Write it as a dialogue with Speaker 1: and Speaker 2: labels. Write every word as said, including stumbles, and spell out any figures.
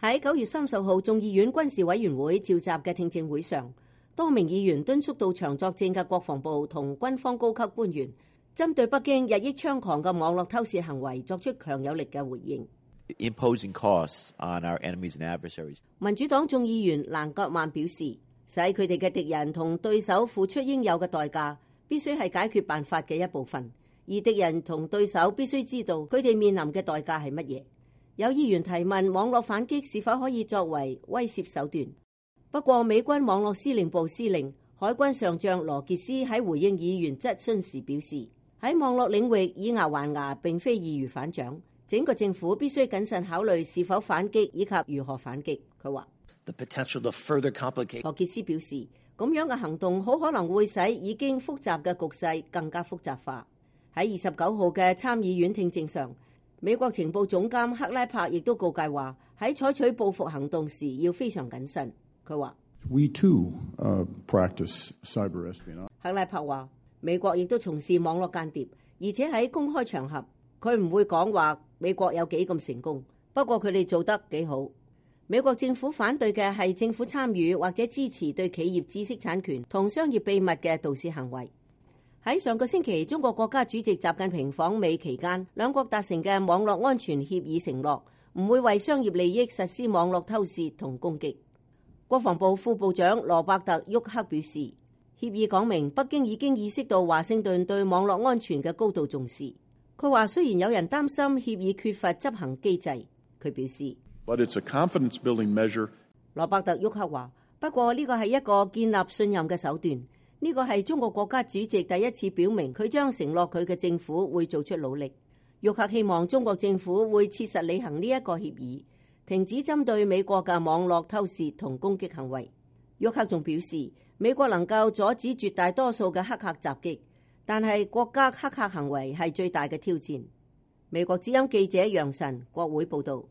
Speaker 1: 喺九月三十號眾議院軍事委員會召集嘅聽證會上，多名議員敦促到場作證嘅國防部同軍方高級官員，針對北京日益猖狂嘅網絡偷竊行為作出強有力嘅回應。
Speaker 2: Imposing costs on our enemies and adversaries.
Speaker 1: 民主黨眾議員蘭格曼表示，使佢哋嘅敵人同對手付出應有嘅代價，必須係解決辦法嘅一部分，而敵人同對手必須知道佢哋面臨嘅代價係乜嘢。有議員提問網絡反擊是否可以作為威懾手段，不過美軍網絡司令部司令海軍上將羅傑斯喺回應議員質詢時表示，喺網絡領域以牙還牙並非易如反掌，整個政府必須謹慎考慮是否反擊以及如何反擊。佢話羅傑斯表示，咁樣嘅行動好可能會使已經複雜嘅局勢更加複雜化。喺二十九號嘅參議院聽證上，美國情報總監克拉柏亦都告誡話，喺採取報復行動時要非常謹慎。佢話
Speaker 3: We too, uh, practice cyber espionage.
Speaker 1: 克拉柏話美國亦都從事網絡間諜，而且喺公開場合，佢唔會講話美國有幾咁成功，不過佢哋做得幾好。美國政府反對嘅係政府參與或者支持對企業知識產權同商業秘密嘅盜竊行為。喺上個星期，中國國家主席習近平訪美期間，兩國達成嘅網絡安全協議承諾唔會為商業利益實施網絡偷竊同攻擊。國防部副部長羅伯特·沃克表示，協議講明北京已經意識到華盛頓對網絡安全嘅高度重視。佢話雖然有人擔心協議缺乏執行機制，佢表示
Speaker 3: But it's a confidence building measure.
Speaker 1: 羅伯特·沃克話，不過呢個係一個建立信任嘅手段，呢個係中國國家主席第一次表明佢將承諾佢嘅政府會做出努力。沃克希望中國政府會切實履行呢一個協議，停止針對美國嘅網絡偷竊同攻擊行為。沃克仲表示，美國能夠阻止絕大多數嘅黑客襲擊，但係國家黑客行為係最大嘅挑戰。美國之音記者楊晨，國會報導。